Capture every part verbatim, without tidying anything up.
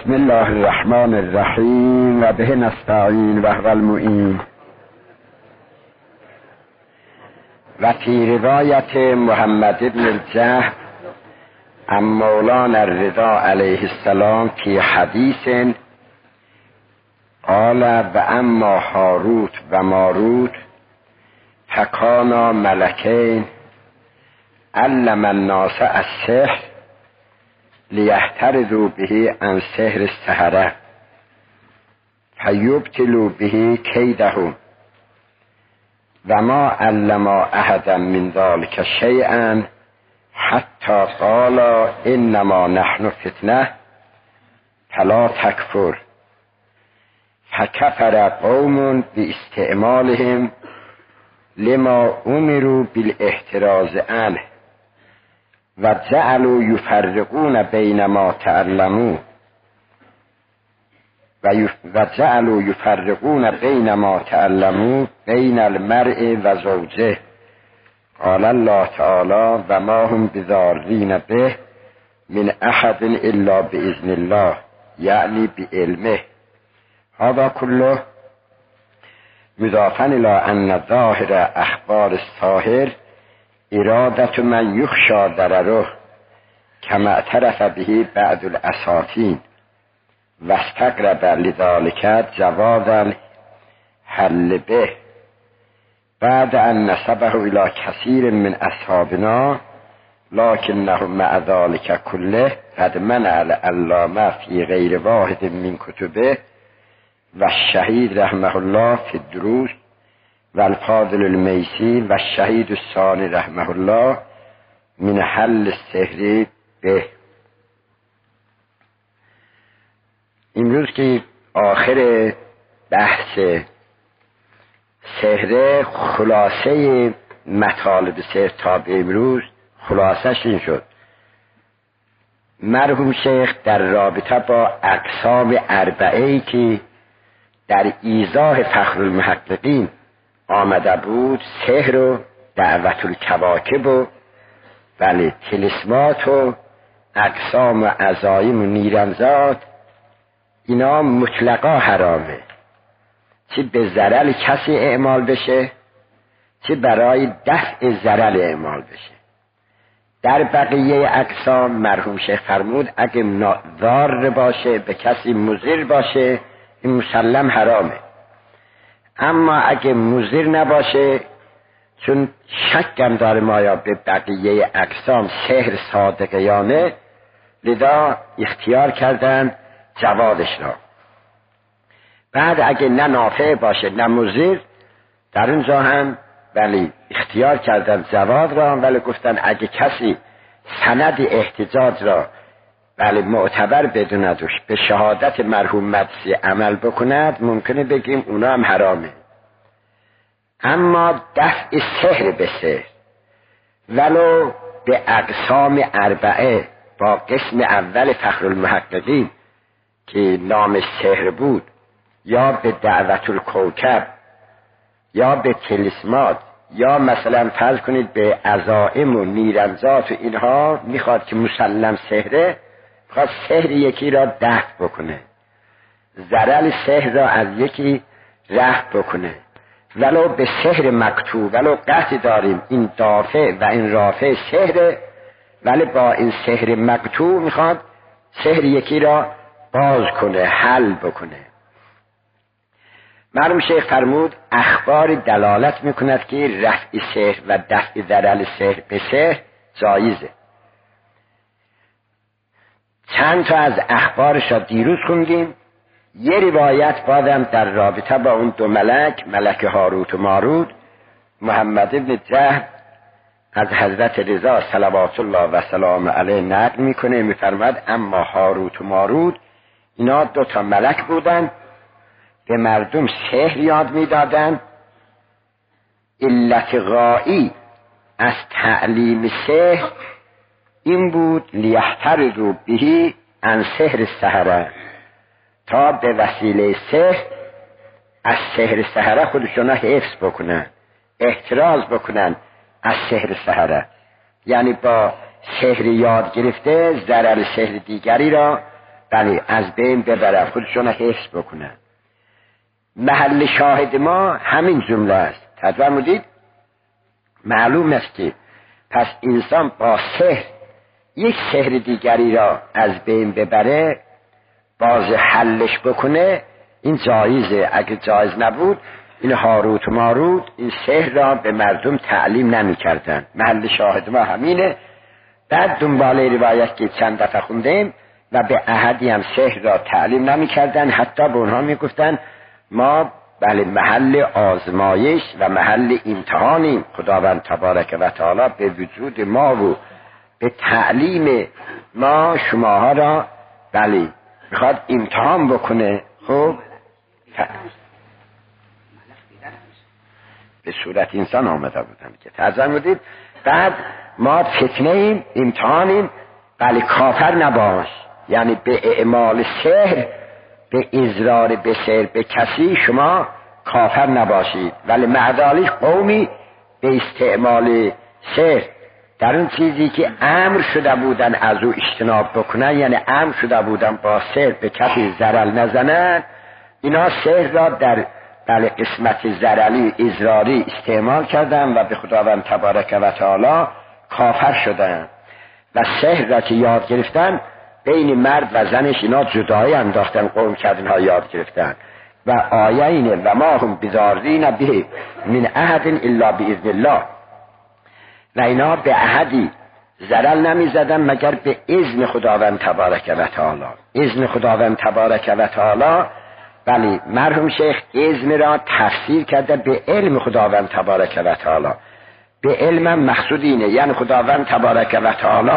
بسم الله الرحمن الرحیم و به نستعین و هو المعین. و فی روایت محمد بن الجهم عن مولانا الرضا علیه السلام فی حدیث قال و اما هاروت و ماروت فکانا ملکین علم الناس السحر لیحترزوا به عن سحر السحرة فیبطلوا به کیدهم و ما علما احدا من ذلك شیئا حتی قالا انما نحن فتنه فلا تکفر فکفر قوم باستعمالهم لما امروا بالاحتراز عنه و جعلوا یفرقون بین ما تعلموا و جعلوا یفرقون بین ما تعلموا بین المرء و زوجه. قال الله تعالی و ما هم بضارین به من احد الا باذن الله یعنی بعلمه. هذا كله مضافا الى ان ظاهر اخبار الساحر ارادت من یخشى ضرره کما اعترف به بعض الاساطین و استقرب لذلك جواز الحل به بعد ان نسبه الى كثير من اصحابنا لكنه مع ذلك كله قد منع العلامه في غير واحد من كتبه و الشهید رحمه الله فی الدروس و الفاضل المیسی و الشهید الثانی رحمه الله من حل السحر به. امروز که آخر بحث سحر، خلاصه مطالب سحر تا به امروز خلاصش این شد: مرحوم شیخ در رابطه با اقسام اربعه‌ای که در ایضاح فخرالمحققین آمده بود، سحر و دعوت الکواکب و بله طلسمات و اقسام و عزایم و نیرمزاد، اینا مطلقا حرامه، چه به ضرر کسی اعمال بشه چه برای دفع ضرر اعمال بشه. در بقیه اقسام مرحوم شیخ فرمود اگه ضار باشه، به کسی مضر باشه، این مسلم حرامه. اما اگه مضر نباشه، چون شکم داره مایا به بقیه اقسام سحر صادقیانه، لذا اختیار کردن جوادش را. بعد اگه نه نافع باشه نه مضر، در اونجا هم ولی اختیار کردن جواد را، ولی گفتن اگه کسی سند احتجاج را بله معتبر بدوند و به شهادت مرحوم مدرسی عمل بکند، ممکنه بگیم اونا هم حرامه. اما دفع سحر به سحر ولو به اقسام اربعه با قسم اول فخرالمحققین که نام سحر بود، یا به دعوت الکوکب یا به طلسمات، یا مثلا فرض کنید به عزائم و نیرمزات و اینها، میخواد که مسلم سحره، میخواد سحر یکی را دفع بکنه، ضرر سحر را از یکی رفع بکنه، ولو به سحر مکتوب، ولو قطع داریم این دافع و این رافع سحره، ولی با این سحر مکتوب میخواد سحر یکی را باز کنه، حل بکنه. مرحوم شیخ فرمود اخبار دلالت میکند که رفع سحر و دفع ضرر سحر به سحر جایزه. چند تا از اخبارش را دیروز خوندیم. یه روایت بادم در رابطه با اون دو ملک، ملک هاروت و ماروت، محمد بن جهم از حضرت رضا صلوات الله و سلام علیه نقل میکنه، میفرماد اما هاروت و ماروت اینا دو تا ملک بودن، به مردم سحر یاد میدادن. علت غایی از تعلیم سحر این بود لیحترزوا به عن سحر السحرة، تا به وسیله سحر از سحر سحرة خودشون حفظ بکنن، احتراز بکنن از سحر سحرة. یعنی با سحر یاد گرفته ضرر سحر دیگری را بله از بین ببرن، خودشون حفظ بکنن. محل شاهد ما همین جمله است. فرمودید معلوم است که پس انسان با سحر یک سحر دیگری را از بین ببره، باز حلش بکنه، این جایزه. اگه جایز نبود این هاروت و ماروت این سحر را به مردم تعلیم نمی کردن. محل شاهد ما همینه. بعد دنباله روایت که چند دفعه خوندیم و به احدی هم سحر را تعلیم نمی کردن، حتی به اونها می گفتن ما بله محل آزمایش و محل امتحانیم. خداوند تبارک و تعالی به وجود ما و به تعلیم ما شماها را بله میخواد امتحان بکنه. خب به صورت انسان آمده بودن که ترجمه بودید. بعد ما فتنه ایم، امتحانیم، بله کافر نباش، یعنی به اعمال سحر، به اضرار به سحر به کسی شما کافر نباشید، ولی معدالیش قومی به استعمال سحر در اون چیزی که امر شده بودن از او اجتناب بکنن، یعنی امر شده بودن با سحر به کسی ضرر نزنن، اینا سحر را در بله قسمت ضرری اضراری استعمال کردن و به خداوند تبارک و تعالی کافر شدن و سحر را که یاد گرفتن بین مرد و زنش اینا جدایی انداختن، قوم کردن ها یاد گرفتن و آیه اینه و ما هم بضارین به من احد الا باذن الله، و اینا به احدی ضرر نمی زدن مگر به اذن خداوند تبارک و تعالی. اذن خداوند تبارک و تعالی، بله مرحوم شیخ اذن را تفسیر کرده به علم خداوند تبارک و تعالی. به علم مقصود اینه یعنی خداوند تبارک و تعالی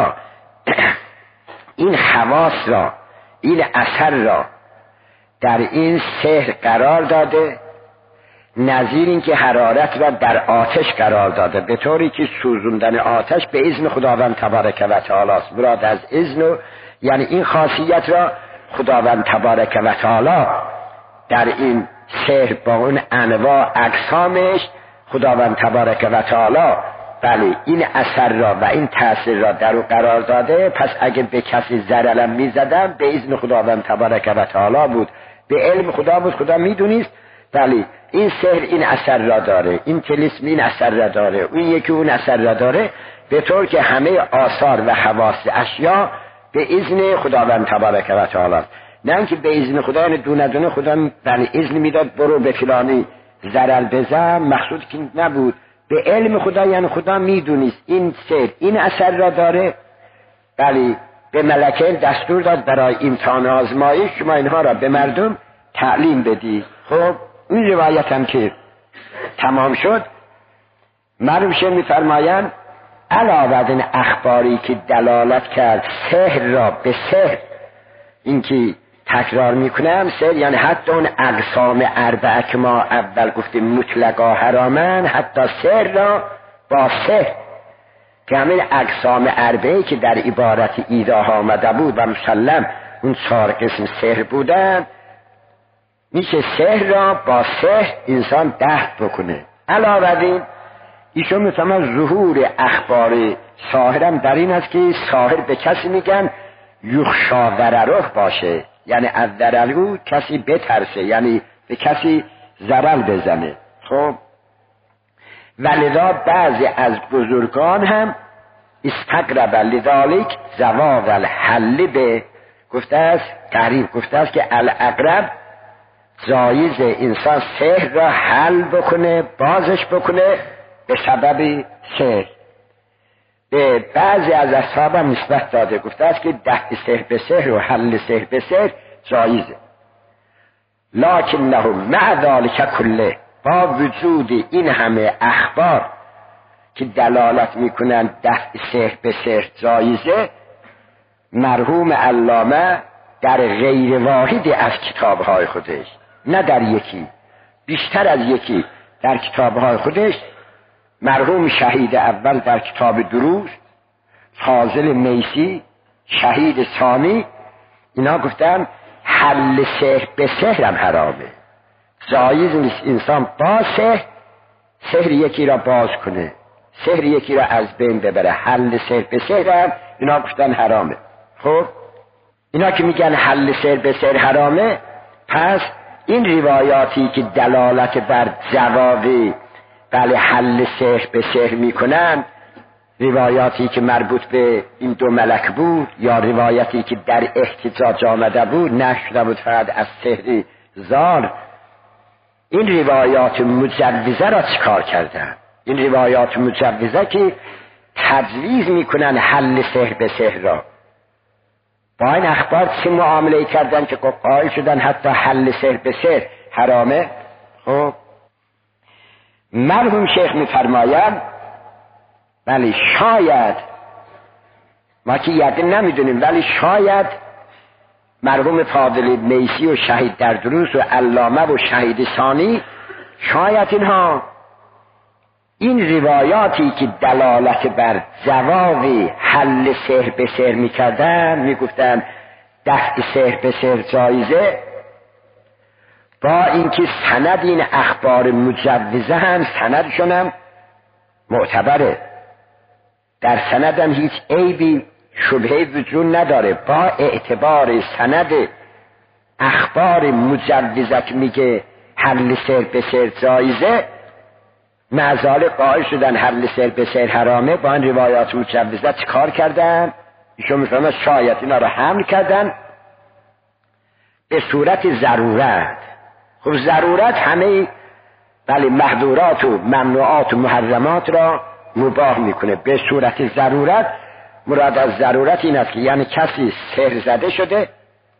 این خواص را، این اثر را در این سحر قرار داده، نظیر این که حرارت را در آتش قرار داده، به طوری که سوزوندن آتش به اذن خداوند تبارک و تعالی است. مراد از اذن یعنی این خاصیت را خداوند تبارک و تعالی در این سحر با اون انواع اقسامش خداوند تبارک و تعالی بله این اثر را و این تأثیر را در او قرار داده. پس اگر به کسی ضررم می زدم به اذن خداوند تبارک و تعالی بود، به علم خدا بود، خدا می دونست بله این سحر این اثر را داره، این طلسم این اثر را داره، اون یکی اون اثر را داره، به طور که همه آثار و حواس اشیا به اذن خداوند تبارک و تعالی، نه اینکه به اذن خدا دونه دونه خدا بله اذن میداد برو به فلانی ضرر بزن، مقصود که نبود. به علم خدا یعنی خدا میدونست این سحر این اثر را داره، بله به ملکه دستور داد برای امتحان آزمایش شما اینها را به مردم تعلیم بدی. خب این روایت هم که تمام شد، مرحوم شیخ میفرمایند علاوه بر این اخباری که دلالت کرد سحر را به سحر، این که تکرار میکنم سحر یعنی حتی اون اقسام اربعه که ما اول گفتیم مطلقا حرامن، حتی سحر را با سحر که همین اقسام اربعه که در عبارت ایداها آمده بود و مسلم اون چهار قسم سحر بودن، میشه سحر را با سحر انسان دفع بکنه. علاوه بر این ایشون میفهمن ظهور اخبار ساحرم در این است که ساحر به کسی میگن یخشا ضرره باشه، یعنی از ضرره کسی بترسه، یعنی به کسی ضرر بزنه. خب ولذا بعضی از بزرگان هم استقرب لذالک زوال الحل به گفته است تعریف گفته است که الاقرب جایز انسان سحر را حل بکنه، بازش بکنه به سبب سحر. به بعضی از اصحاب هم نسبت داده، گفته است که دفع سحر به سحر و حل سحر به سحر جایزه، لکنه مع ذلک کله، با وجود این همه اخبار که دلالت میکنن دفع سحر به سحر جایزه، مرحوم علامه در غیر واحد از کتابهای خودش، نه در یکی، بیشتر از یکی در کتابهای خودش، مرحوم شهید اول در کتاب دروس، فاضل میسی شهید ثانی، اینا گفتن حل سحر به سحر هم حرامه، جایز نیست انسان با سحر سحر یکی را باز کنه، سحر یکی را از بین ببره، حل سحر به سحر هم اینا گفتن حرامه. خب اینا که میگن حل سحر به سحر حرامه، پس این روایاتی که دلالت بر جواز بله حل سحر به سحر میکنن، روایاتی که مربوط به این دو ملک بود یا روایتی که در احتجاج آمده بود، نشده بود فقط از سحر زار، این روایات مجوزه را چیکار کردن؟ این روایات مجوزه که تجویز میکنن حل سحر به سحر را، با این اخبار چه معامله کردن که قائل شدن حتی حل سحر به سحر حرامه؟ خب مرحوم شیخ میفرمایند ولی شاید، ما که یقین نمیدونیم، ولی شاید مرحوم فاضل میسی و شهید در دروس و علامه و شهید ثانی، شاید اینها این روایاتی که دلالت بر جواز حل سحر به سحر میکردن، میگفتن دفع سحر به سحر جایزه، با اینکه سند این اخبار مجوزه هم سندشون هم معتبره، در سند هم هیچ عیبی شبهه وجود نداره، با اعتبار سند اخبار مجوزه که میگه حل سحر به سحر جایزه، معزال قائل شدن حل سحر به سحر حرامه، با این روایات مجوزه چیکار کردن؟ ایشون میفهمه شاید اینا رو حمل کردن به صورت ضرورت. خب ضرورت همه بله محظورات و ممنوعات و محرمات را مباح میکنه. به صورت ضرورت، مراد از ضرورت این است که یعنی کسی سحر زده شده،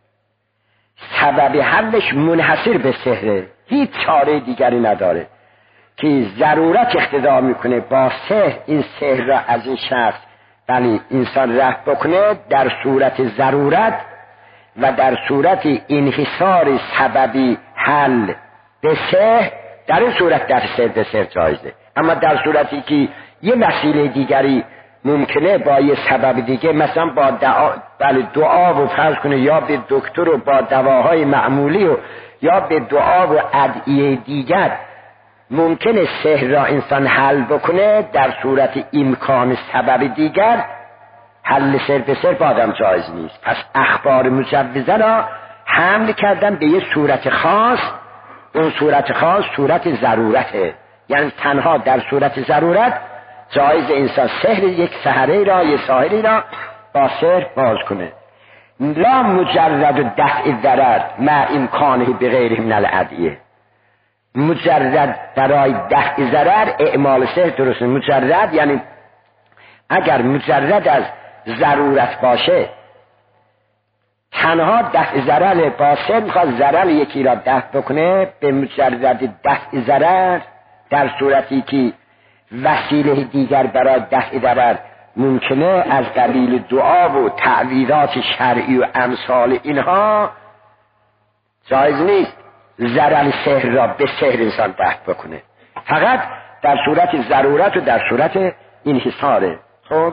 سبب حلش منحصر به سحره، هیچ چاره دیگری نداره که ضرورت اقتضا میکنه با سحر این سحر را از این شخص بله انسان رفع بکنه، در صورت ضرورت و در صورت انحصار سببی حل به سحر، در این صورت در سحر به سحر جایزه. اما در صورتی که یه وسیله دیگری ممکنه با یه سبب دیگه، مثلا با دعا بله دعا و فرض کنه یا به دکتر و با دواهای معمولی و یا به دعا و ادعیه دیگر ممکنه سحر را انسان حل بکنه، در صورت امکان سبب دیگر حل سحر به سحر با آدم جایز نیست. پس اخبار مجوزه را حمل کردن به یه صورت خاص، اون صورت خاص صورت ضرورته، یعنی تنها در صورت ضرورت جایز انسان سحر یک سحره را یا ساحری را با سحر باز کنه. لا مجرد دفع ضرر مع امکانه بغیره من الادعیه، مجرد برای دفع ضرر اعمال سحر درست. مجرد یعنی اگر مجرد از ضرورت باشه، تنها دفع ضرر با سحر میخواد ضرر یکی را دفع بکنه، به مجرد دفع ضرر در صورتی که وسیله دیگر برای دفع ضرر ممکنه از قبیل دعا و تعویضات شرعی و امثال اینها جایز نیست ضرر سحر را به سحر انسان دفع بکنه، فقط در صورت ضرورت و در صورت انحصاره. خب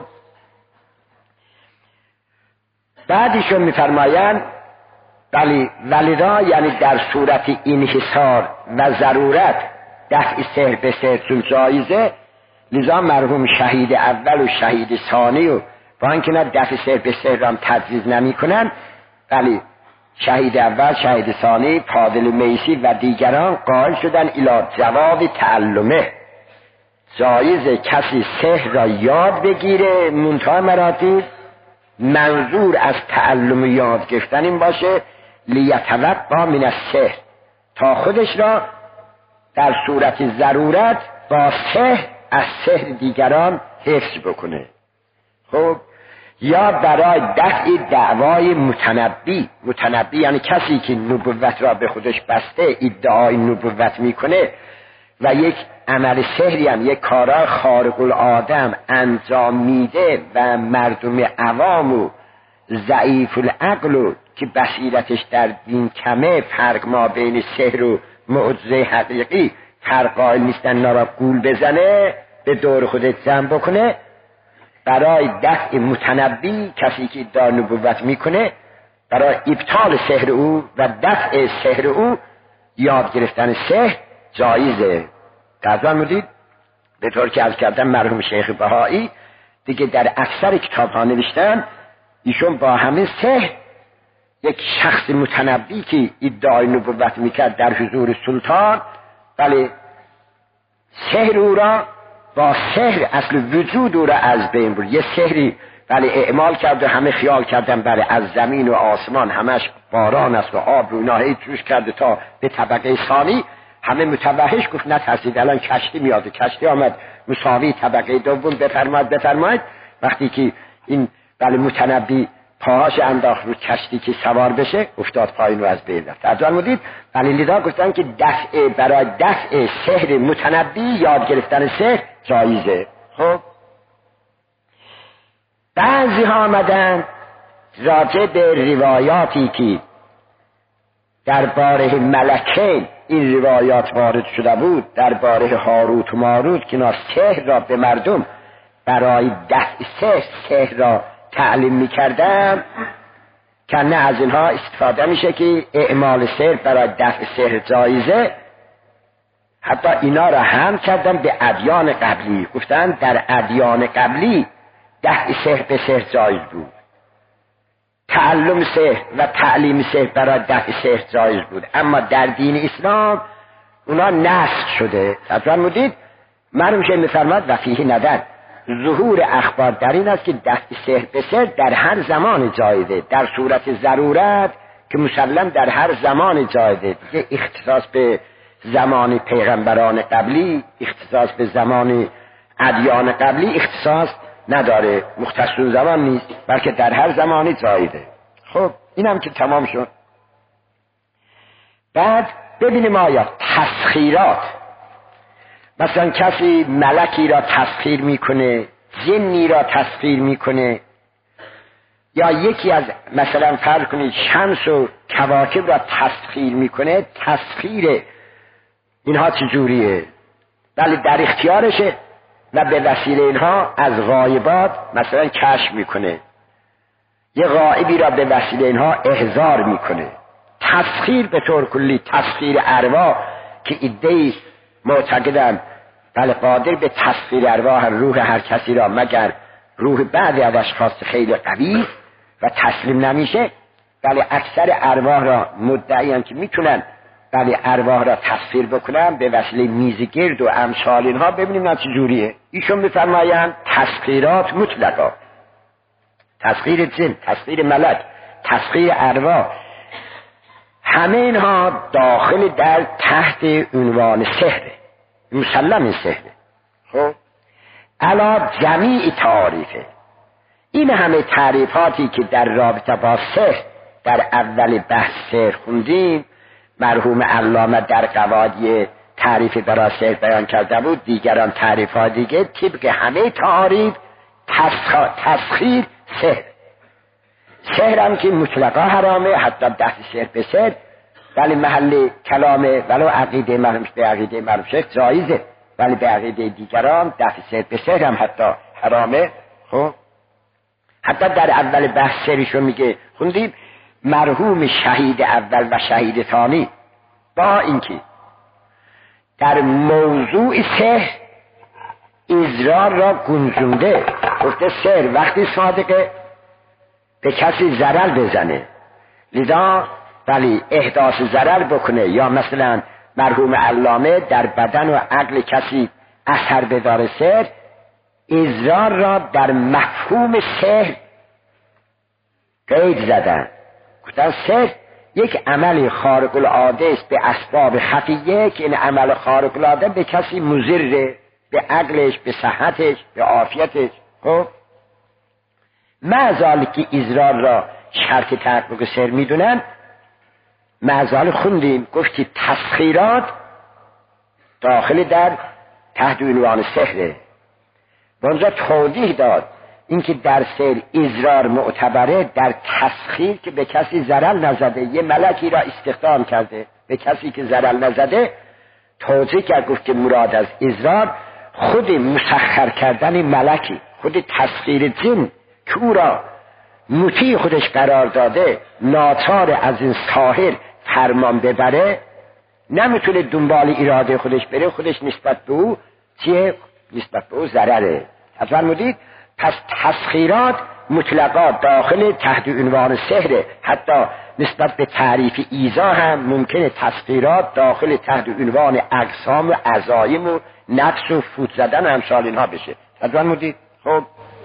بعدیشون میفرمایند ولی ولذا یعنی در صورت انحصار و ضرورت دفع سحر به سحر چون جایزه، لذا مرحوم شهید اول و شهید ثانی و با اینکه نه دفع سحر به سحر را هم تجویز نمی کنن، ولی شهید اول، شهید ثانی، فاضل میسی و دیگران قائل شدن الی جواز تعلمه، جایز کسی سحر را یاد بگیره، منتهی مراتب منظور از تعلم یاد گرفتن این باشه لیتوقع من السحر، تا خودش را در صورت ضرورت با سحر از سحر دیگران حفظ بکنه. خب یا برای دفع دعوای متنبی، متنبی یعنی کسی که نبوت را به خودش بسته ادعای نبوت میکنه و یک عمل سحری هم یک کارا خارق العاده انجام میده و مردم عوام و ضعیف العقل و که بصیرتش در دین کمه، فرق ما بین سحر و معجزه حقیقی فرق قائل نیستن، نارا گول بزنه به دور خودت جمع بکنه، برای دفع متنبی کسی که ادعای نبوت میکنه، برای ابطال سحر او و دفع سحر او یاد گرفتن سحر جایزه. قضا مدید به طور که عرض کردم مرحوم شیخ بهایی دیگه در اکثر کتاب ها نوشتن ایشون با همه سحر یک شخص متنبی که ادعای نبوت میکرد در حضور سلطان، بله سحر او را با سحر اصل وجود او را از بین برد. یه سحری بله اعمال کرد و همه خیال کردن بله از زمین و آسمان همش باران است و آب رو اینا هی جوش کرده تا به طبقه ثانی. همه متوحش گفت نترسید الان کشتی میاد. کشتی آمد مساوی طبقه دوم. بفرمایید بفرمایید. وقتی که این بله متنبی پاهاش انداخت رو کشتی که سوار بشه افتاد پایین و از بین رفت. از آن مدید بله لیدا گفتن که دفع برای دفع سحر متنبی یاد گرفتن سحر جایزه. خب بعضی ها آمدن راجع به روایاتی که درباره ملکین این روایات وارد شده بود، درباره هاروت و ماروت که اینا سحر را به مردم برای دفع سحر سحر را تعلیم میکردن، که نه از اینها استفاده میشه که اعمال سحر برای دفع سحر جایزه. حتی اینا را هم کردن به ادیان قبلی، گفتن در ادیان قبلی دفع سحر به سحر جایز بود، تعلم سحر و تعلیم سحر برای دفع سحر جایز بود، اما در دین اسلام اونا نسخ شده. حضرت مدید مرحوم شیخ میفرماد و فیه نظر ظهور اخبار در این است که دفع سحر به سحر در هر زمان جایزه، در صورت ضرورت که مسلم در هر زمان جایزه. دیگه اختصاص به زمان پیغمبران قبلی، اختصاص به زمان ادیان قبلی اختصاص نداره، مختص زمان نیست، بلکه در هر زمانی جایزه. خب اینم که تمام شد. بعد ببینیم آیا تسخیرات، مثلا کسی ملکی را تسخیر میکنه، جنی را تسخیر میکنه، یا یکی از مثلا فرض کنید شمس و کواکب را تسخیر میکنه، تسخیر اینها چجوریه؟ بله در اختیارشه و به وسیله اینها از غایبات مثلا کشف میکنه، یه غایبی را به وسیله اینها احضار میکنه. تسخیر به طور کلی، تسخیر ارواح که ایده معتقدن بله قادر به تسخیر ارواح روح هر کسی را مگر روح بعضی از اشخاص خیلی قوی و تسلیم نمیشه. بله اکثر ارواح را مدعیان که میتونن بله ارواح را تسخیر بکنن به وسیله میزگرد و امثال اینها. ببینیم نه چجوریه. ایشون میفرمایند تسخیرات مطلقا، تسخیر جن، تسخیر ملک، تسخیر ارواح، همه اینها داخل در تحت عنوان سحره، مسلم سحره. خب علا جمیع تعاریفه، این همه تعریفاتی که در رابطه با سحر در اول بحث سحر خوندیم، مرحوم علامه در قواعد تعریف برای سحر بیان کرده بود، دیگران تعریفات دیگه طبق همه تعاریف تسخیر سحر. سحر هم که مطلقا حرامه، حتی دفع سحر به سحر ولی محل کلامه ولو عقیده مرحوم به عقیده مرحوم شیخ جایزه، ولی به عقیده دیگران دفع سحر به سحر هم حتی حرامه. خب حتی در اول بحث سحرشو میگه خوندیم مرحوم شهید اول و شهید ثانی با اینکه در موضوع سحر اضرار را گنجونده، گفته سحر وقتی صادقه به کسی ضرر بزنه، لذا ولی احداث ضرر بکنه، یا مثلا مرحوم علامه در بدن و عقل کسی اثر بداره سحر، اضرار را در مفهوم سحر قید زدن. گفتن سحر یک عمل خارق العاده است به اسباب خفیه که این عمل خارق العاده به کسی مضره، به عقلش، به صحتش، به عافیتش. خب معذالی که اضرار را شرط تحقق سحر میدونن، معذال خوندیم گفتی تسخیرات داخل در تحت عنوان سحره. اونجا توضیح داد اینکه در سحر اضرار معتبره در تسخیر که به کسی ضرر نزده، یه ملکی را استخدام کرده به کسی که ضرر نزده، توضیح کرد گفت که مراد از اضرار خود مسخر کردن ملکی، خود تسخیر جن که او را مطیع خودش قرار داده، ناچار از این ساحر فرمان ببره، نمیتونه دنبال اراده خودش بره، خودش نسبت به او چیه؟ نسبت به او ضرره. فرمودید پس تسخیرات مطلقات داخل تحت عنوان سحر، حتی نسبت به تعریف ایذا هم ممکنه تسخیرات داخل تحت عنوان اجسام و عزایم و نفس و فوت زدن و امثال اینها بشه. تدوان مدید. خب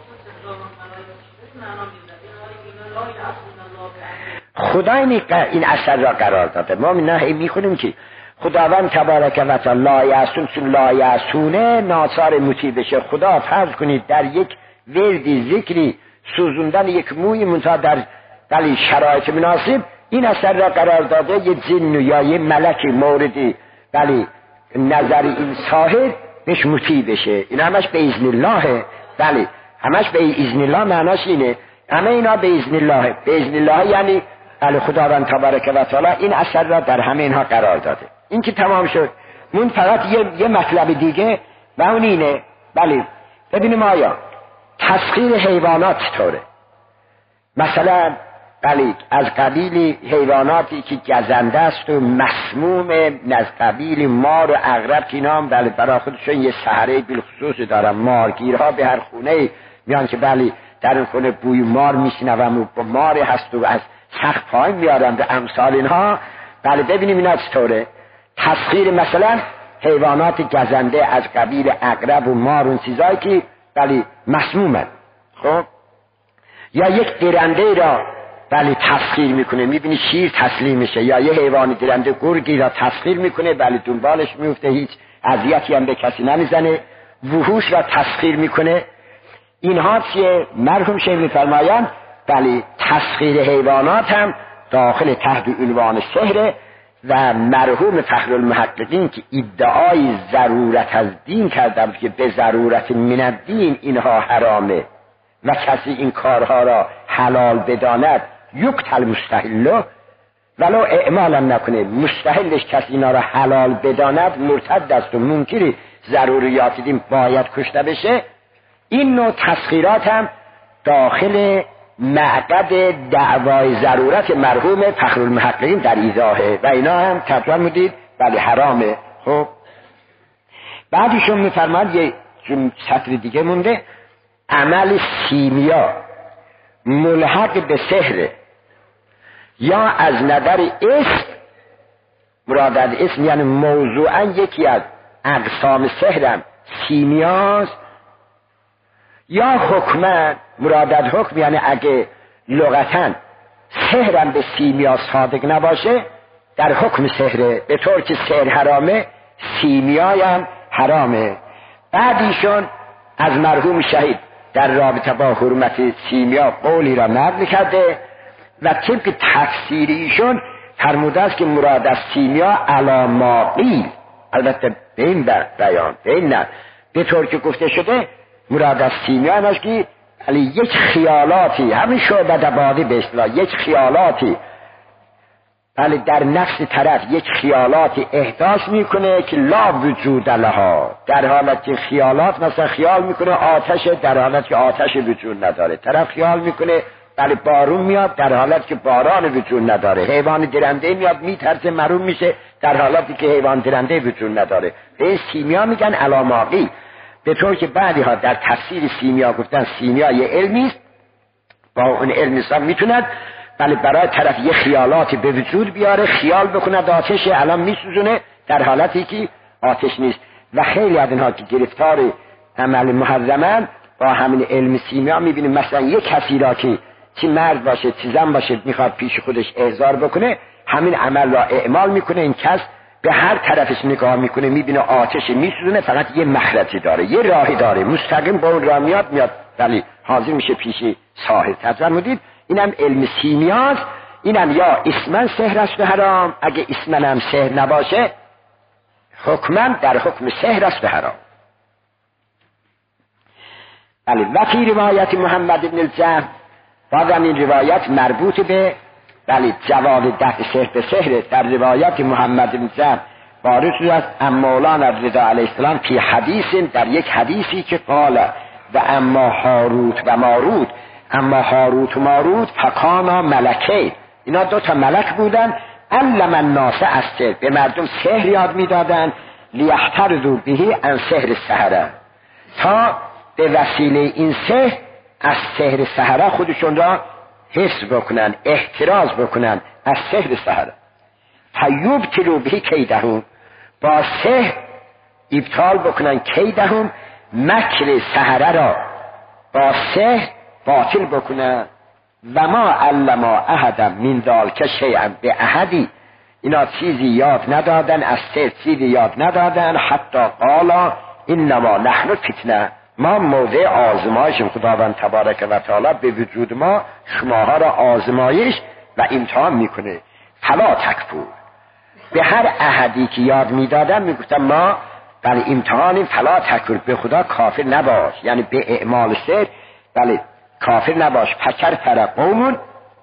خدا این اثر را قرار داده. ما نه میخونیم که خداوند تبارک و تعالی لا یعصون لا یعصونه ناصار مطیع بشه. خدا فرض کنید در یک وردی ذکری سوزوندن یک موی منتها در ولی شرایط مناسب این اثر را قرار داده یه جن یا یه ملک موردی ولی نظر این صاحب بهش مطیع بشه. این همش به اذن الله. بله همش به اذن الله معناش اینه. همه اینا به اذن الله. به اذن الله یعنی بله خداوند تبارک و تعالی این اثر را در همه اینها قرار داده. این که تمام شد من فقط یه, یه مطلب دیگه و اون اینه بله ببینیم آیا تسخیر حیوانات چطوره. مثلا بله از قبیل حیواناتی که گزنده است و مسموم، از قبیل مار و عقرب که اینا هم بله برای خودشون یه سحره بالخصوص دارن. مارگیرها به هر خونه میان که بله در اون خونه بوی مار میشنوم و با مار هست و از سقف پایین میارن به امثال اینها. بله ببینیم اینا چطوره. تسخیر مثلا حیوانات گزنده از قبیل عقرب و مار و چیزایی که بله مسمومن. خب یا یک درنده را بله تسخیر میکنه، میبینی شیر تسلیم میشه، یا یه حیوان درنده گرگی را تسخیر میکنه بله دنبالش میفته هیچ اذیتی هم به کسی نمیزنه. وحوش را تسخیر میکنه. اینها چیه؟ مرحوم شیخ میفرمایند بله تسخیر حیوانات هم داخل تحت عنوان سحر. و مرحوم فخرالمحققین که ادعای ضرورت از دین کردند که به ضرورت من الدین اینها حرامه و کسی این کارها را حلال بداند یقتل مستحله ولو اعمالا نکنه. مستحلش کسی اینا را حلال بداند مرتد است و منکر ضروریات دین باید کشته بشه. این نوع تسخیرات هم داخل معقد دعوای ضرورت مرحوم فخرالمحققین در ایضاحه و اینا هم تطوان مدید بله حرامه. خب بعدشون میفرماد یه سطر دیگه مونده عمل سیمیا ملحق به سحر یا از نظر اسم مراد از اسم یعنی موضوعا یکی از اقسام سحرم سیمیاست یا حکمن مراد از حکم یعنی اگه لغتاً سحرم به سیمیا صادق نباشه در حکم سحره به طور که سحر حرامه سیمیای هم حرامه. بعدیشون از مرحوم شهید در رابطه با حرمت سیمیا قولی را نقل کرده و طبق تفسیر ایشون فرموده است که مراد از سیمیا علی ما قیل، البته به این بیان به این نه به طور که گفته شده مراد از سیمیا همش که علی یک خیالاتی همین شعبده بادی به اصطلاح یک خیالاتی ولی در نفس طرف یک خیالاتی احداث میکنه که لا وجود لها، در حالت که خیالات مثلا خیال میکنه آتش در حالت که آتش وجود نداره، طرف خیال میکنه بله بارون میاد در حالت که باران وجود نداره، حیوان درنده میاد میترسه محروم میشه در حالتی که حیوان درنده وجود نداره. به این سیمیا میگن علاماقی. به طور که بعدی ها در تفسیر سیمیا گفتن سیمیا یه علمی است با اون علمی سا میتوند بله برای طرف یه خیالاتی به وجود بیاره، خیال بکند آتش الان میسوزونه در حالتی که آتش نیست. و خیلی از اینها که گرفتار عمل محرمن با همین علم سیمیا میبینیم مثلا یک کسی را که چی مرد باشه چی زن باشه میخواد پیش خودش احضار بکنه همین عمل را اعمال میکنه. این کس به هر طرفش نگاه میکنه میبینه آتش میسوزونه، فقط یه مخرجی داره یه راهی داره مستقیم با اون راه میاد میاد ولی حاضر میشه پیش صاحب. تفرمودید اینم علم سیمیاست. اینم یا اسمن سحر است و حرام، اگه اسمن هم سحر نباشه حکمن در حکم سحر است و حرام. بله و فی روایت محمد بن الجهم بازم این روایت مربوط به بله جواب دفع سحر به سحر در روایت محمد بن الجهم وارد شده است ام مولانا رضا علیه السلام فی حدیث در یک حدیثی که قال و اما هاروت و ماروت اما هاروت و ماروت فکانا ملکه، اینا دو تا ملک بودن علم الناس از سحر، به مردم سحر یاد میدادن لیحترزوا به عن سحر السحره تا به وسیله این سحر از سحر سحره خودشون را حفظ بکنن، احتراز بکنن از سحر سحره. فیبطلوا به کیدهم، با سحر ابطال بکنن کیدهم، مکر سحره را با سحر باطل بکنن. و ما علما احدا من ذلک شیئا، به احدی اینا چیزی یاد ندادن، از سحر چیزی یاد ندادن، حتی قالا انما نحن فتنه، ما موضع آزمایش خداوند تبارک و تعالی به وجود ما شماها را آزمایش و امتحان میکنه. فلا تکفور، به هر احدی که یاد میدادن میگفتن ما بله امتحانیم، فلا تکفور، به خدا کافر نباش، یعنی به اعمال سحر بله کافر نباش. فکر فر قومون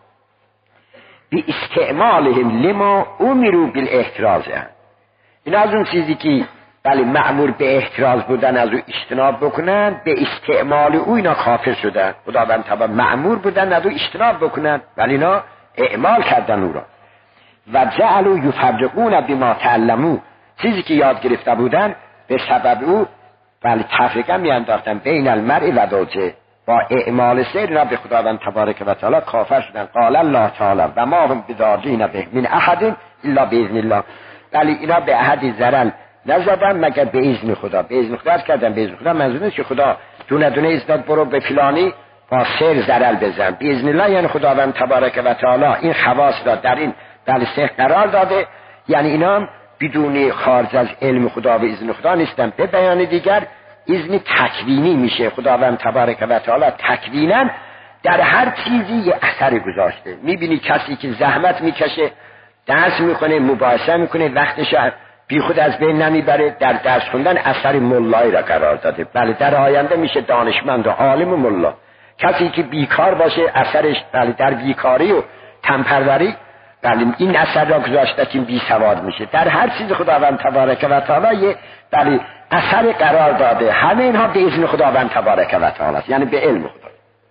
بی استعمالهم لما امروا بالاحتراز، اینا از اون چیزی که بله مأمور به احتراز بودن از او اجتناب بکنن، به استعمال او اینا کافر شدن. خداوند تبارک مأمور بودن از او اجتناب بکنن ولی اینا اعمال کردن او را. و جعلوا یفرقون بما تعلموا، چیزی که یاد گرفته بودن به سبب او بله تفریقه میانداختن بین المرء و زوجه، با اعمال سحر را به خداوند تبارک و تعالی کافر شدن. قال الله تعالی و ما هم بدارین به من احد الا باذن الله، بله اینا به احدی ضرر نزدن مگر به اذن خدا. به اذن خدا کردن، به اذن خدا منظور نیست که خدا دونه دونه اذن برو به فلانی با سحر ضرر بزن. به اذن الله یعنی خداوند تبارک و تعالی این خواص را در این بله سحر قرار داده، یعنی اینا بدون خارج از علم خدا و اذن خدا نیستن. به بیان دیگر اذن تکوینی میشه، خداوند تبارک و تعالی تکوینا در هر چیزی یه اثر گذاشته. میبینی کسی که زحمت میکشه، درس میکنه، مباحثه میکنه، وقتش بی خود از بین نمیبره، در درس خوندن اثر مولایی را قرار داده. بله در آینده میشه دانشمند و عالم و ملا. کسی که بیکار باشه اثرش بله در بیکاری و تنپروری بله این اثر را گذاشته که بی سواد میشه. در هر چیز خداوند تبارک و تعالی بله اثر قرار داده. همه اینها به اذن خداوند تبارک و تعالی است، یعنی به علم خدا،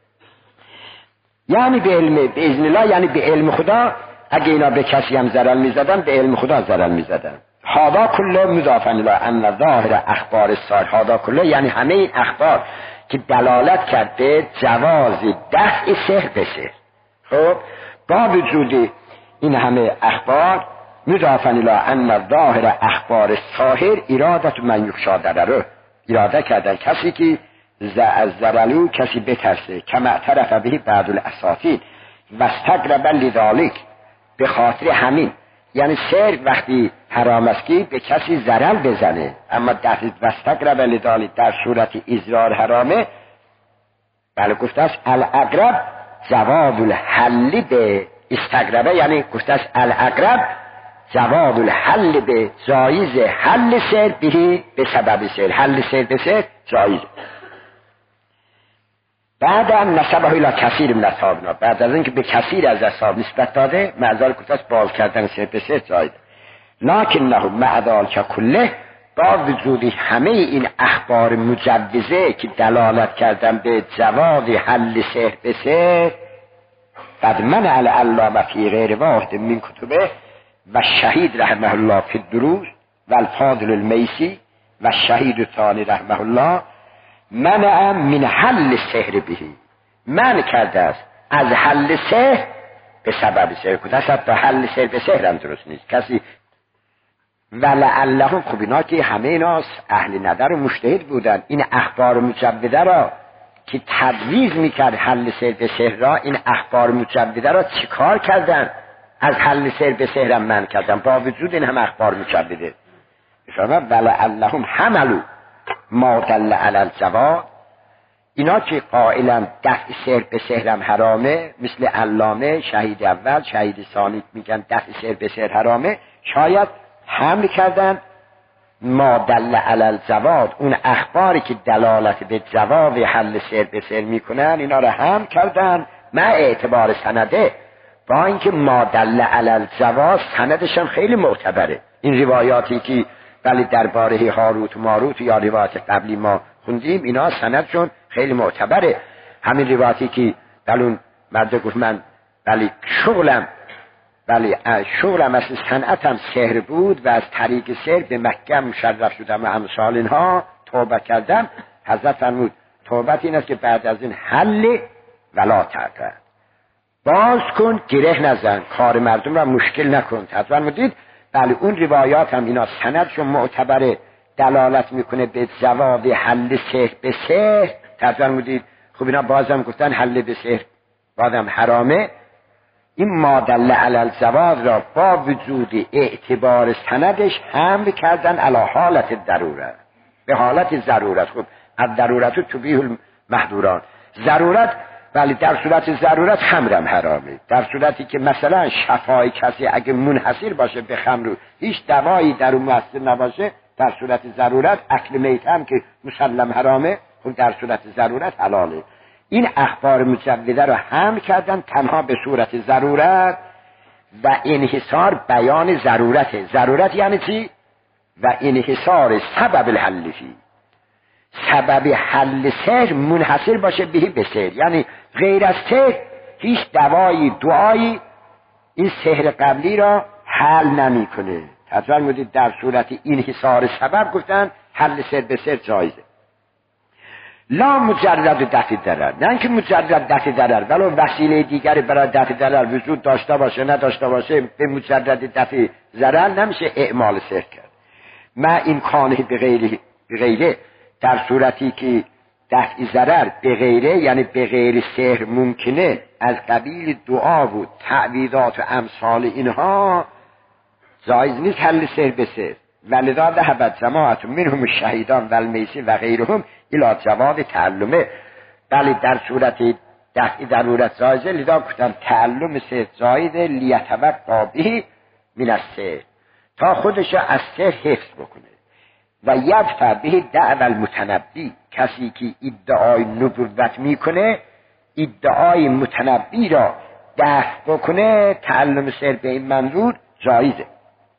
یعنی به علم به اذن الله، یعنی به علم خدا. اگه اینا به کسی هم ضرر میزدن به علم خدا ضرر میزدن. هذا کله مضاف الی ان ظاهر اخبار الساحر، هذا کله یعنی همه این اخبار که دلالت کرده جواز دفع سحر به سحر. خب با وجود این همه اخبار مضاف الی ان ظاهر اخبار الساحر ارادت من یخشی ضرره، اراده کردن کسی که از ضررو کسی بترسه. کما اعترف به بعض الاساطین و استقرب لذالک، به خاطر همین یعنی سحر وقتی حرام است که به کسی ضرر بزنه، اما در واستقرب لذالک در صورت اضرار حرامه. بله گفته است الاقرب جواب الحل به استقربه، یعنی گفته است الاقرب جواب الحل به جایز حل سحر به به سبب سحر، حل سحر به سحر جایز. بعد هم نسبه الی کثیر من اصحابنا، بعد از اینکه به کثیر از اصحاب نسبت داده معذال گفته است باز کردن سحر به سحر جایز. لکنه مع ذلک کله، با وجود همه این اخبار مجوزه که دلالت کردن به جواز حل سحر به سحر، قد منع العلامه فی غیر واحد من کتبه و شهید رحمه الله فی الدروس و الفاضل المیسی و شهید ثانی رحمه الله منع من حل سحر بهی، منع کرده است از حل سحر به سبب سحر. کده است تا حل سحر به سحر هم درست نیست کسی. ولعلهم، خب اینا که همه اینا اهل نظر و مجتهد بودن، این اخبار مجوده را که تجویز میکرد حل سحر به سحر را، این اخبار مجوده را چیکار کردن؟ از حل سحر به سحر هم منع کردن با وجود این هم اخبار مجوده. بفرمایید ولعلهم حملوا ما دل علی الجواز، اینا که قائلا دفع سحر به سحر هم حرامه، مثل علامه شهید اول شهید ثانی میگن دفع سحر به سحر حرامه، شاید حمل کردن ما دل علی الجواز، اون اخباری که دلالت به جواز حل سحر به سحر میکنن اینا رو حمل کردن مع اعتبار سنده، با اینکه ما دل علی الجواز سندش هم خیلی معتبره. این روایاتی که ولی درباره هاروت و ماروت یا روایات قبلی ما خوندیم اینا سندشون خیلی معتبره. همین روایتی که دلون مرد گفت من ولی شغلم ولی شغلم از صنعتم سحر بود و از طریق سحر به مکه مشرف شدم و امثال اینها توبه کردم. حضرت فرمود توبت این است که بعد از این حل ولا تعتد، باز کن، گره نزن، کار مردم را مشکل نکن. حتما مدید بله اون روایات هم اینا سندشون معتبره، دلالت میکنه به جواب حل سحر به سحر. حتما مدید خب اینا بازم گفتن حل به سحر بازم حرامه. این مادل علی الجواز را با وجود اعتبار سندش حمل کردن علی حالت ضرورت، به حالت ضرورت. خب از ضرورت تبیح المحظورات، ضرورت ولی در صورت ضرورت خمرم حرامه. در صورتی که مثلا شفای کسی اگه منحصر باشه به خمر، هیچ دوایی در اون مؤثر نباشه، در صورت ضرورت اکل میت هم که مسلم حرامه، خب در صورت ضرورت حلاله. این اخبار مجوده رو حمل کردن تنها به صورت ضرورت و انحصار بیان ضرورته. ضرورت یعنی چی؟ و انحصار سبب الحل فی، سبب حل سحر منحصر باشه به به سحر، یعنی غیر از سحر هیچ دوایی دعایی این سحر قبلی را حل نمی کنه. حتما مدید در صورت انحصار سبب گفتن حل سحر به سحر جایزه. لا مجرد دفع ضرر، نه اینکه مجرد دفع ضرر ولو وسیله دیگری برای دفع ضرر وجود داشته باشه نداشته باشه، به مجرد دفع ضرر نمیشه اعمال سحر کرد. ما این کانه به غیره، به غیره در صورتی که دفع ضرر به غیره یعنی به غیر سحر ممکنه، از قبیل دعا و تعویضات و امثال اینها جایز نیست حل سحر به سحر. ولذا ذهبت جماعت منهم الشهیدان و المیسین و غیرهم الی جواز تعلمه. بله در صورت دفع ضرورت جایزه، لذا گفتم تعلم سحر جایزه لیتوقع به من السحر، تا خودش از سحر حفظ بکنه. و یدفع به دعوی المتنبی، کسی که ادعای نبوت میکنه ادعای متنبی را دفع بکنه، تعلم سحر به این منظور جایزه.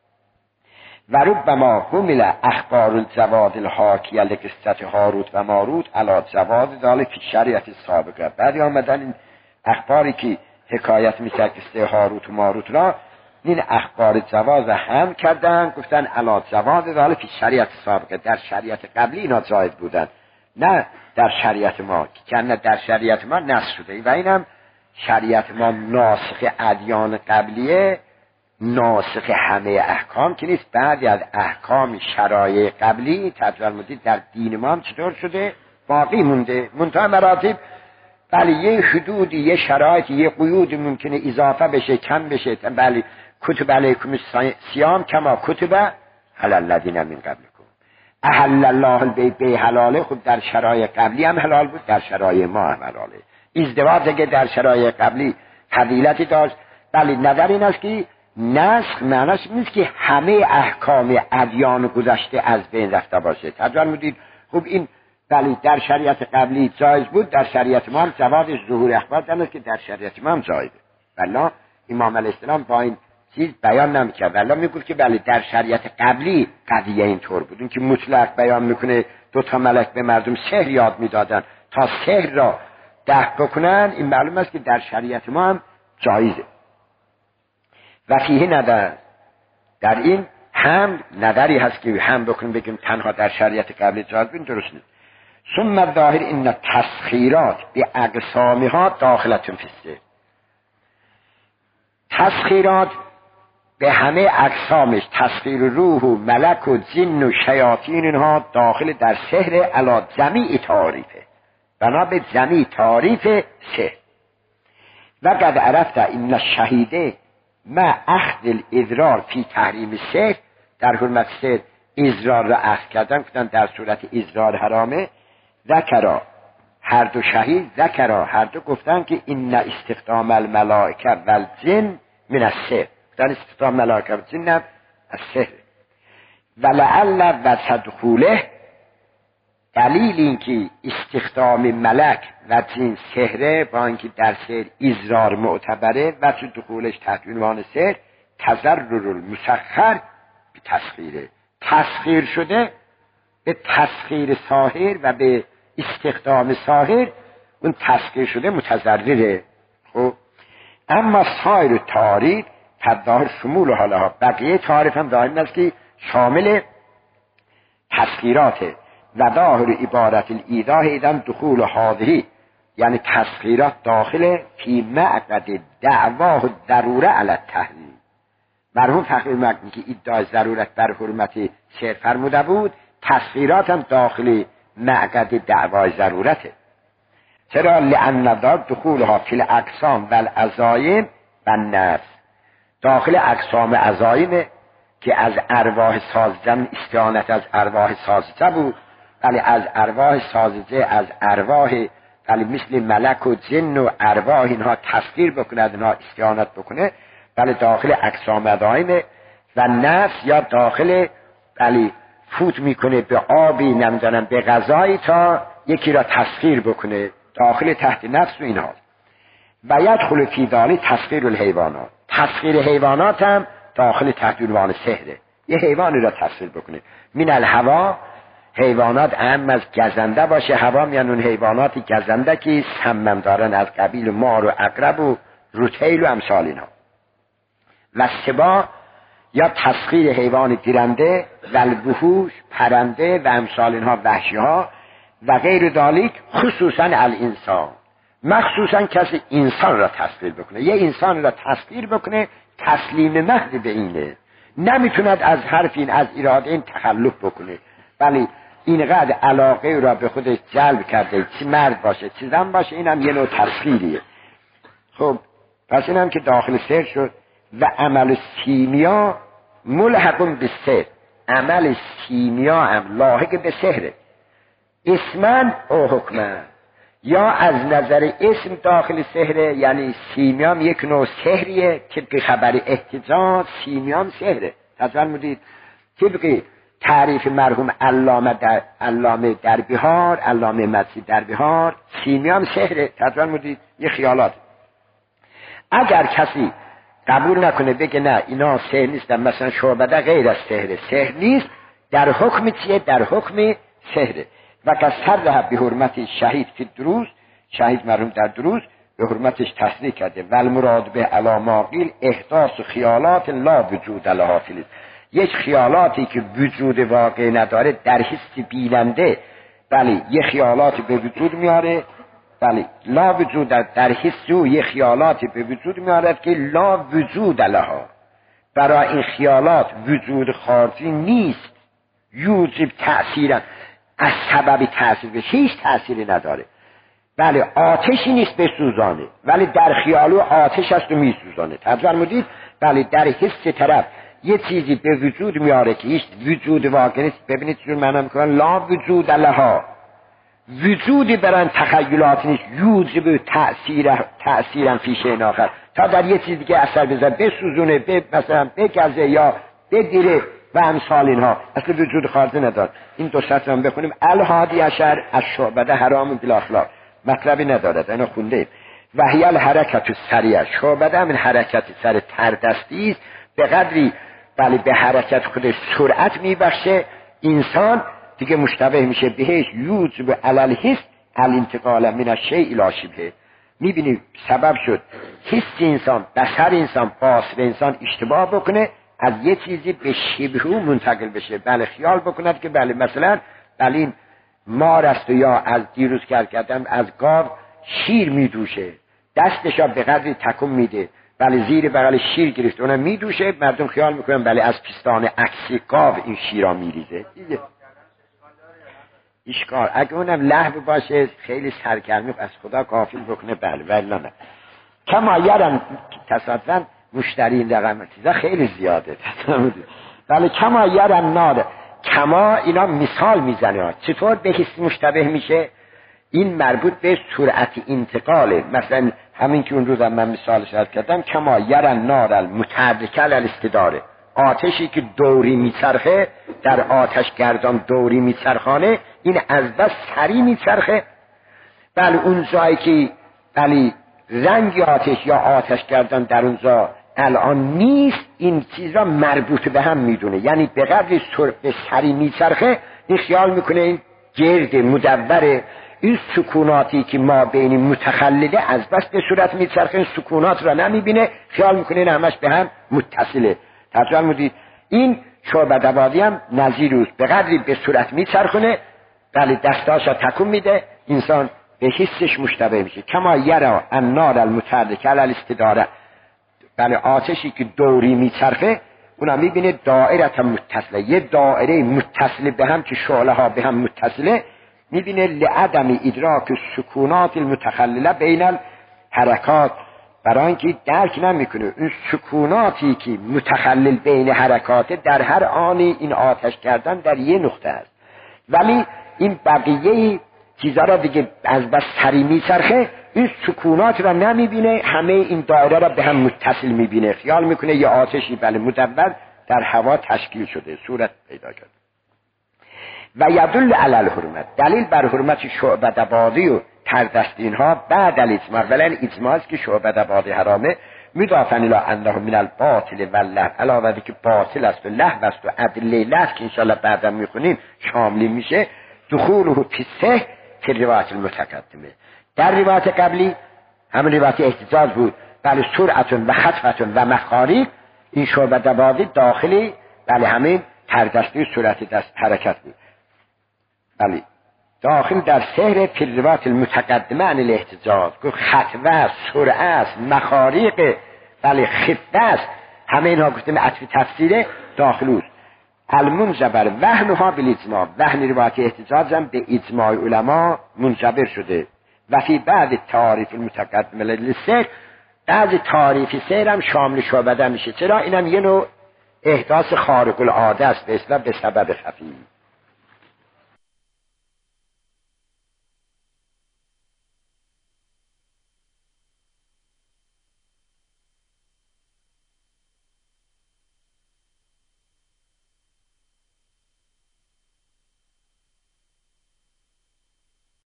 و ربما حمل اخبار الجواد الحاکیه لقصه هاروت و ماروت علی جواز ذلک فی شریعت سابقه. بعد آمدن این اخباری که حکایت میشه قصه هاروت و ماروت را، این اخبار جواز هم کردن، گفتن علی جواز ذلک فی شریعت سابقه، در شریعت قبلی اینا جایز بودن، نه در شریعت ما، که نه در شریعت ما نسخ شده. و اینم شریعت ما ناسخ ادیان قبلیه، ناسخ همه احکام که نیست. بعضی از احکام شرایع قبلی تطبیق مدید در دین ما هم چطور شده باقی مونده، منتها مراتب بله یه حدودی، یه شرایطی، یه قیود ممکنه اضافه بشه، کم بشه. بله کتب علیکم الصیام کما کتب علی الذین من قبلکم، احل الله البیع به حلاله. خود در شرایع قبلی هم حلال بود، در شرایع ما هم حلاله. ازدواج اگه در شرایع قبلی فضیلتی داشت، بله نظر این است که نسخ معناش نیست که همه احکام ادیان گذشته از بین رفته باشه. تجربه میدید خب این بله در شریعت قبلی جایز بود، در شریعت ما هم جواز ظهور اخبار داره که در شریعت ما هم جایزه. والله امام علیه السلام با این چیز بیان نمیکرد، والله میگفت که بله در شریعت قبلی قضیه اینطور بود. این که مطلق بیان میکنه دو تا ملک به مردم سحر یاد میدادن تا سحر را دفع بکنن، این معلوم است که در شریعت ما هم جایزه. و فیه نظر، در این هم نظری هست که هم بکنیم بگیم تنها در شریعت قبلی جایز بود، درست نیست. ثم ظاهر این تسخیرات به اقسامها داخلتون فسته، تسخیرات به همه اقسامش، تسخیر روح و ملک و جن و شیاطین اینها داخل در سحر علی جمیع تعریفه، بنا به جمیع تعریف سحر. و قد عرفت این الشهیده ما اخذ الاضرار فی تحریم سحر، در حرمت سحر اضرار را اخذ کردن، گفتن در صورت اضرار حرامه. ذکرا هر دو شهید، ذکرا هر دو گفتن که این استخدام الملائکه و الجن من السحر، گفتن استخدام ملائکه و الجن از سحر. ولعل وجه دخوله، دلیل این که استخدام ملک و جن سحره با اینکه در سحر اضرار معتبره، وجه دخولش تحت عنوان سحر تضرر المسخر به تسخیره، تسخیر شده به تسخیر ساحر و به استخدام ساحر، اون تسخیر شده متضرره. خب اما سایر تعریف تظاهر شمول حالها، بقیه تعریف هم دائم است که شامل تسخیراته. و ظاهر عبارت الایضاح ایدن دخول حاضری، یعنی تسخیرات داخل فی معقد دعواه ضروره علی التحریم. مرحوم فخرالمقدم که ادعای ضرورت بر حرمت شعر فرموده بود، تسخیرات هم داخل معقد دعوای ضرورته. چرا؟ لأن دار دخولها فی الاقسام و العزایم و النفس، داخل اقسام عزایم که از ارواح سازجه استعانت از ارواح سازجه بود، ولی از ارواح سازجه از ارواح ولی مثل ملک و جن و ارواح اینها تسخیر بکنه، اینها استعانت بکنه، ولی داخل اقسام عزایم و نفس یا داخل ولی فوت میکنه به آبی نمیدانم به غذایی تا یکی را تسخیر بکنه، داخل تحت نفس و اینها. و یدخل فی ذلک تسخیر الحیوانات، تسخیر حیوانات هم داخل تحت عنوان سحره. یه حیوانی را تسخیر بکنه من الهوا، حیوانات اهم از گزنده باشه، هوا میان اون حیواناتی گزنده که سمم دارن از قبیل مار و عقرب و روتیل و امثال اینها. و سبا یا تسخیر حیوان گیرنده و الوحوش پرنده و امثال اینها وحشی ها و غیر ذالک، خصوصا الانسان، مخصوصا کسی انسان را تسخیر بکنه، یه انسان را تسخیر بکنه تسلیم محض به اینه، نمیتوند از حرف این از اراده این تخلف بکنه، ولی اینقدر علاقه را به خودش جلب کرده، چی مرد باشه چی زن باشه، اینم یه نوع تسخیریه. خب پس اینم که داخل سحر شد. و عمل سیمیا ملحق به سحر، عمل سیمیا هم لاحق به سحره، اسمن او حکمن، یا از نظر اسم داخل سحره، یعنی سیمیام یک نوع سحریه، طبق خبر احتجاج سیمیام سحره. تصور مدید طبق تعریف مرحوم علامه در علامه در بهار، علامه مسیح در بهار، سیمیام سحره. تصور مدید یه خیالات. اگر کسی قبول نکنه بگه نه اینا سحر نیستن، مثلا شعبده غیر از سحره، سحر نیست، در حکم چیه؟ در حکم سحره. و کسر به حرمت شهید فی دروز، شهید مرحوم در دروز به حرمتش تصریح کرده. و المراد به علاما قیل احداث خیالات لا وجود لها فی، یک خیالاتی که وجود واقع نداره در حس بیننده، بله یه خیالاتی به وجود میاره، بله لا وجود در حس او یه خیالاتی به وجود میارد که لا وجود لها، برای این خیالات وجود خارجی نیست، یوجب تأثیرا، از سبب تأثیر بشه هیچ تأثیری نداره. بله آتشی نیست به سوزانه، ولی در خیالو آتش هست و می سوزانه. تصور مدید بله در حس طرف یه چیزی به وجود میاره که هیچ وجود واقعی نیست. ببینید چون معنا میکنن لا وجود لها، وجودی برن تخیلات نیست، یوجب تأثیر تأثیرا فی شیء آخر، تا در یه چیزی که اثر بزنه بسوزونه، به مثلا بگزه یا بگیره و امثال اینها، اصلا وجود خارجی نداره. این دو سطر هم بخونیم. الهادی عشر از شعبده حرام بالاخلاق، مطلبی ندارد، اینو خونده. و هی الحرکت السریع، شعبده من حرکت سر تردستی است، به قدری بله به حرکت خودش سرعت میبخشه، انسان دیگه مشتبه میشه بهش، یوجب علل حس الانتقال من الشیء الی شبهه. میبینی سبب شد حس انسان، بصر انسان، باصر انسان اشتباه بکنه، از یه چیزی به شبهه منتقل بشه. بله خیال بکند که بله مثلا بله این مار است، یا از دیروز کردم از گاو شیر میدوشه، دستشا به قدری تکون میده، بله زیر بغل شیر گرفت اونم میدوشه، مردم خیال میکنن بله از پستان عکسی گاو این شیرا میریزه. دیگه اشکال اگه اونم لهو باشه خیلی سرگرمی از خدا غافل بکنه، بله ولی نه. کما یارم تصادفاً مشتری این رقم چیزا خیلی زیاده، بله کما یارم نار، کما اینا مثال میزنه چطور به حس مشتبه میشه. این مربوط به سرعت انتقاله. مثلا همین که اون روز من مثالش عرض کردم، کما یارم نار المتحرکه الاستداره، آتشی که دوری میچرخه، در آتش گردان دوری میچرخانه، این از بس سری میچرخه. بله اون جایی که بله رنگ آتش یا آتش گردان در اونجا الان نیست، این چیز را مربوط به هم میدونه، یعنی به قدر سرعت سری میچرخه، این خیال میکنه این گرد مدور، این سکوناتی که ما بین متخلله از بس به صورت میچرخه، این سکونات را نمیبینه، خیال میکنه این همش به هم متصله. تصور مدید این شعبده بادی هم نظیر اوست، به قدری به صورت میچرخونه، بله دستاشا تکون میده، انسان به حسش مشتبه میشه. کما یرا النار المتحرکه علی الاستداره، بله آتشی که دوری میچرخه اونا میبینه دائره متصله، یه دائره متصله به هم که شعله ها به هم متصله، میبینه لعدم ادراک سکونات المتخلله بین الحرکات، برای اینکه درک نمیکنه این سکوناتی که متخلل بین حرکات در هر آنی این آتش کردن در یه نقطه است، ولی این بقیه چیزا را دیگه از بس سری میچرخه، این سکونات را نمیبینه، همه این دایره را به هم متصل میبینه، خیال میکنه یه آتشی بله مدور در هوا تشکیل شده، صورت پیدا کرده. و یدل علی الحرمت، دلیل بر حرمت شعبده بازی و تردستین ها بعد الاجماع، ولی اجماع است که شعبده بازی حرامه، مضافن الی انه من الباطل و اللهو، علاوه که باطل است و لهو است و ادله لهو که انشاءالله بعدا میخونیم شامل میشه، دخوله فی الصح فی الروایت المتقدمه، در روایت قبلی همون روایت احتجاج بود، بله سرعتون و خطفتون و مخارق، این شعبده بازی داخلی بله همین تردستی سرعت دست حرکت بود، بله داخل در سهر فی الروایت المتقدمه عن الاحتجاج، که خطوه سرعت مخارق بله خفه است، همه اینها گفتیم عطف تفسیره داخل است. المنجبر وهنها بالاجماع، وهن روایت احتجاج هم به اجماع علما منجبر شده. و فی بعد تعاریف المتقدمه للسیر، بعض تعاریف سیر هم شامل شعبده میشه. چرا؟ اینم یه نوع احداث خارق العاده است به اصطلاح به سبب خفی.